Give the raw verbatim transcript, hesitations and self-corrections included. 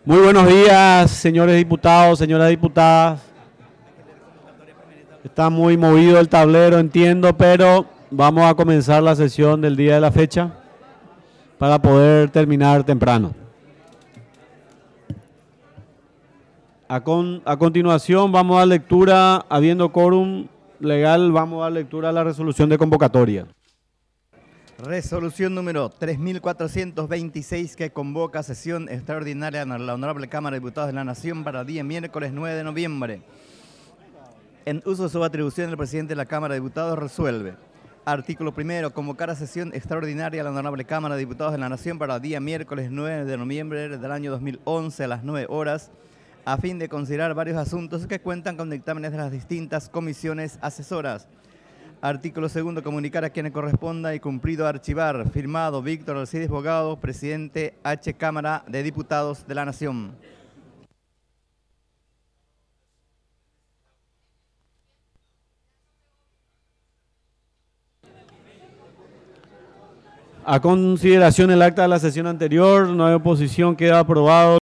Muy buenos días, señores diputados, señoras diputadas. Está muy movido el tablero, entiendo, pero vamos a comenzar la sesión del día de la fecha para poder terminar temprano. A, con, a continuación vamos a dar lectura, habiendo quórum legal, vamos a dar lectura a la resolución de convocatoria. Resolución número tres mil cuatrocientos veintiséis que convoca sesión extraordinaria en la Honorable Cámara de Diputados de la Nación para el día miércoles nueve de noviembre. En uso de su atribución, el presidente de la Cámara de Diputados resuelve. Artículo primero, convocar a sesión extraordinaria a la Honorable Cámara de Diputados de la Nación para el día miércoles nueve de noviembre del año dos mil once a las nueve horas, a fin de considerar varios asuntos que cuentan con dictámenes de las distintas comisiones asesoras. Artículo segundo, comunicar a quienes corresponda y cumplido archivar. Firmado Víctor Alcides Bogado, presidente H. Cámara de Diputados de la Nación. A consideración el acta de la sesión anterior, no hay oposición, queda aprobado.